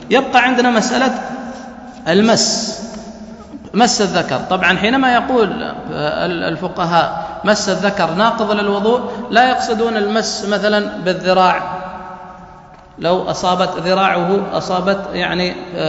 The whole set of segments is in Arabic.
يبقى عندنا مسألة المس، مس الذكر. طبعا حينما يقول الفقهاء مس الذكر ناقض للوضوء لا يقصدون المس مثلا بالذراع، لو أصابت ذراعه أصابت يعني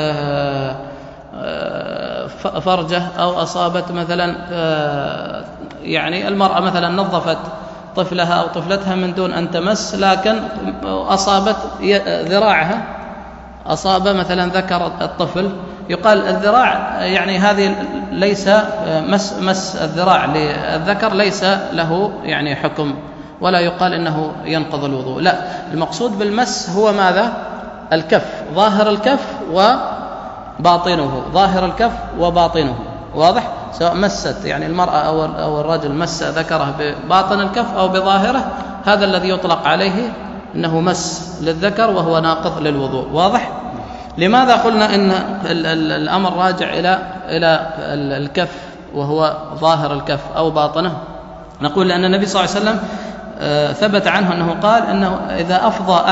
فرجه، أو أصابت مثلا يعني المرأة مثلا نظفت طفلها أو طفلتها من دون أن تمس، لكن أصابت ذراعها، أصاب مثلا ذكر الطفل، يقال الذراع يعني هذه ليس مس الذراع للذكر ليس له يعني حكم، ولا يقال إنه ينقض الوضوء. لا، المقصود بالمس هو ماذا؟ الكف، ظاهر الكف وباطنه، ظاهر الكف وباطنه، واضح؟ سواء مست يعني المرأة أو الرجل مس ذكره بباطن الكف أو بظاهره، هذا الذي يطلق عليه أنه مس للذكر وهو ناقض للوضوء، واضح؟ لماذا قلنا إن الأمر راجع إلى الكف وهو ظاهر الكف أو باطنه؟ نقول لأن النبي صلى الله عليه وسلم ثبت عنه أنه قال أنه إذا أفضى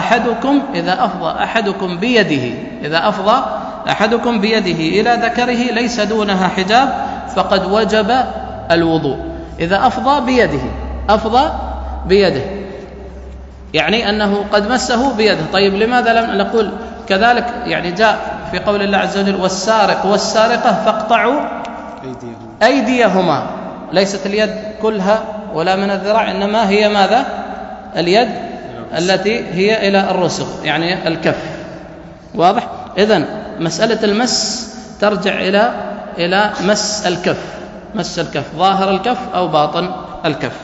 أحدكم بيده إلى ذكره ليس دونها حجاب فقد وجب الوضوء. إذا أفضى بيده يعني أنه قد مسه بيده. طيب لماذا لم نقول كذلك؟ يعني جاء في قول الله عز وجل والسارق والسارقة فاقطعوا أيديهما، ليست اليد كلها ولا من الذراع، إنما هي ماذا؟ اليد التي هي إلى الرسغ يعني الكف، واضح؟ إذن مسألة المس ترجع إلى مس الكف، ظاهر الكف أو باطن الكف.